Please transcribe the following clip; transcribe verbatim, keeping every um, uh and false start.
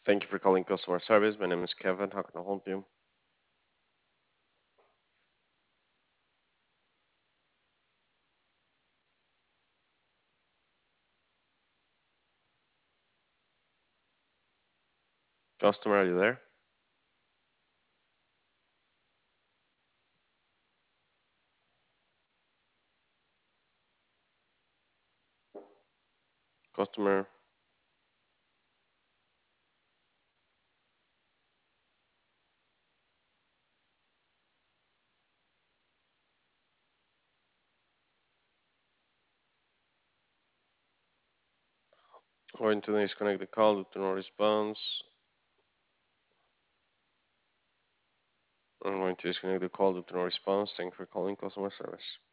Thank you for calling customer service. My name is Kevin. How can I help you? Customer, are you there? Customer, going to disconnect the call due to no response. I'm going to disconnect the call due to no response. Thank you for calling customer service.